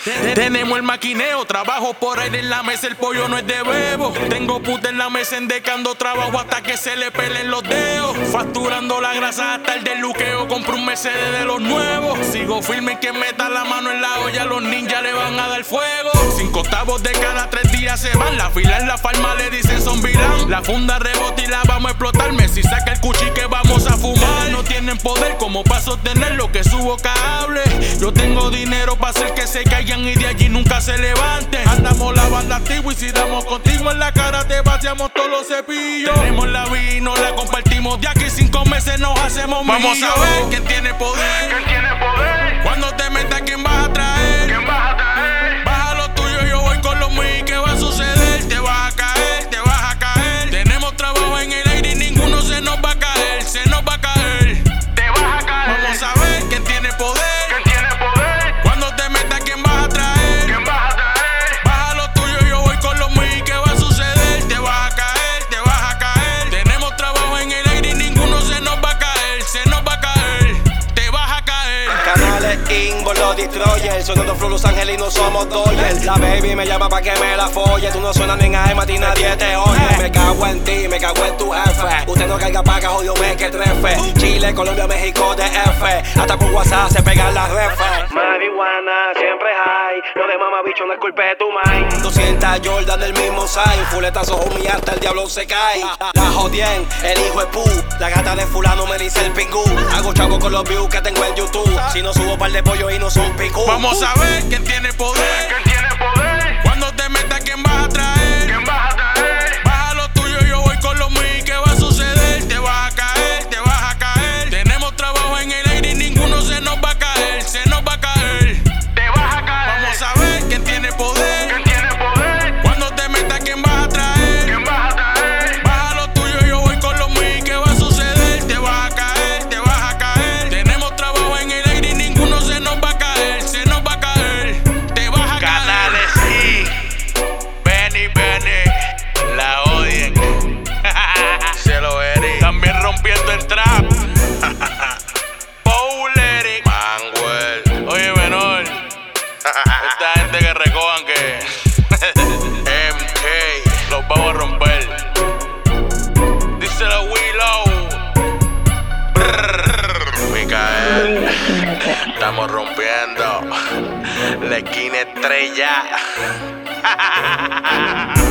Tenemos el maquineo, trabajo por aire en la mesa, el pollo no es de bebo. Tengo puta en la mesa endecando trabajo hasta que se le pelen los dedos. Facturando la grasa hasta el desluqueo, compro un Mercedes de los nuevos. Sigo firme que meta la mano en la olla, los ninjas le van a dar fuego. 5 octavos de cada 3 días se van, la fila en la farma le dicen zombilán. La funda rebota y la vamos a explotar, Messi saca el cuchi que vamos a fumar. No tienen poder como para sostener lo que su boca hable. Yo tengo dinero para hacer que se caigan y de allí nunca se levanten. Andamos la banda activa y si damos contigo en la cara te vaciamos todos los cepillos. Tenemos la vino, la compartimos de aquí 5 meses nos hacemos millos. Vamos a ver quién tiene poder. ¿Quién tiene poder? Cuando te metas, ¿quién vas a traer? ¿Quién vas a traer? Baja lo tuyo, yo voy con los míos. ¿Qué va a suceder? Te vas a caer, te vas a caer. Tenemos trabajo en el aire y ninguno se nos va a caer. Se nos va a caer. Te vas a caer. Vamos a ver quién tiene poder. ¿Quién tiene poder? Cuando te metas, ¿quién vas a traer? ¿Quién vas a traer? Baja lo tuyo, yo voy con los míos. ¿Qué va a suceder? Te vas a caer, te vas a caer. Tenemos trabajo en el aire y ninguno se nos va a caer. Se nos va a caer, te vas a caer. Canales Invo, los Destroyers. Sonando Flow Los Ángeles y no somos Dodgers. La baby me llama pa' que me la folle. Tú no suenas ni en AM, a ti nadie te oye. Me cago en ti, me cago en tu jefe. Usted no caiga pa' que jodió me que trefe. Chile, Colombia, México, DF. Hasta por WhatsApp se pegan las refes. Marihuana siempre hay. Lo de mamá bicho no es culpa de tu mind. 200 Jordan del mismo sign. Fuletazo homie hasta el diablo se cae. La jodien, el hijo es pu. La gata de fulano me dice el pingú. Hago chavo con los views que tengo en YouTube. Si no subo par de pollo y no son picú. Vamos a ver quién tiene poder. ¿Quién tiene poder? Cuando te metas, ¿quién vas a traer? ¿Quién vas a traer? Baja lo tuyo, yo voy con los míos. ¿Qué va a suceder? Te vas a caer, te vas a caer. Tenemos trabajo en el aire y ninguno se nos va a caer. Se nos va a caer. Te vas a caer. Vamos a ver quién tiene poder. ¿Quién tiene poder? Cuando te metas, ¿quién vas a traer? ¿Quién vas a traer? Baja lo tuyo, yo voy con los míos. ¿Qué va a suceder? Te vas a caer, te vas a caer. Tenemos trabajo en el aire y ninguno se nos va a caer. Se nos va a caer, te vas a caer. Canales sí, Benny, la odien. Se lo veré. También rompiendo el trap. Bowleric, Manuel. Oye, menor, esta gente que recojan que MK, los vamos a romper. Díselo Willow. Micael. Estamos rompiendo la esquina estrella.